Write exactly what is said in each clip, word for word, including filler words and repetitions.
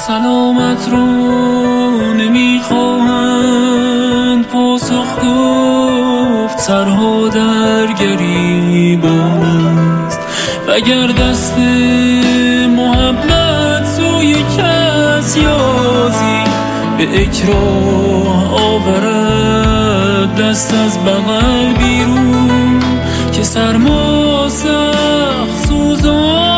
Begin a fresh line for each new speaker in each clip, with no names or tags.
سلامت رو نمیخواهند پاسخ گفت، سرها در گریبان است. وگر دست محبت سوی کس یازی به اکراه آورد دست از بغل بیرون، که سرما سخت سوزان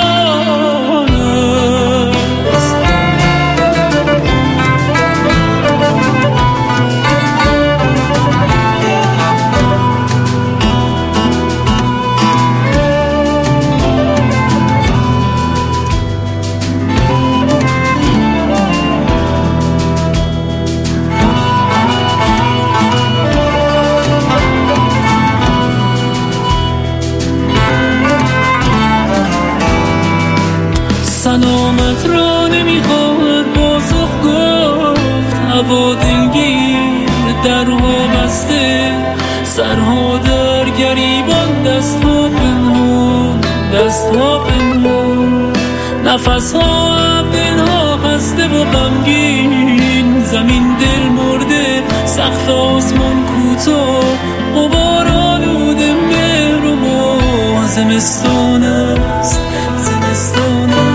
سلامت را نمیخواهد پاسخ گفت، هوا دلگیر درها بسته، سرها در گریبان، دستها پنهان دستها پنهان، نفسها هم دلها خسته و غمگین، زمین دل مرده، سقف آسمان کوتاه، غبار آلوده، مهر و ماه، زمستان است زمستان است.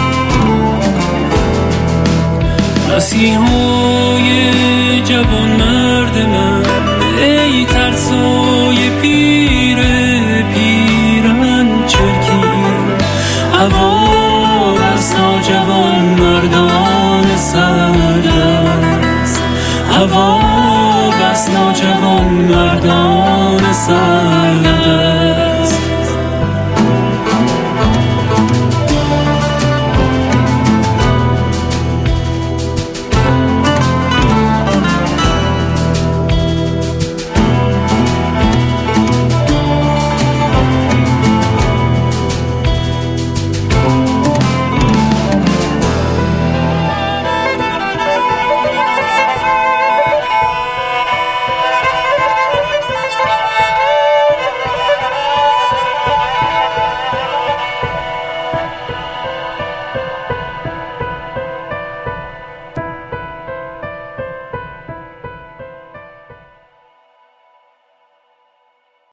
مسیحای جوان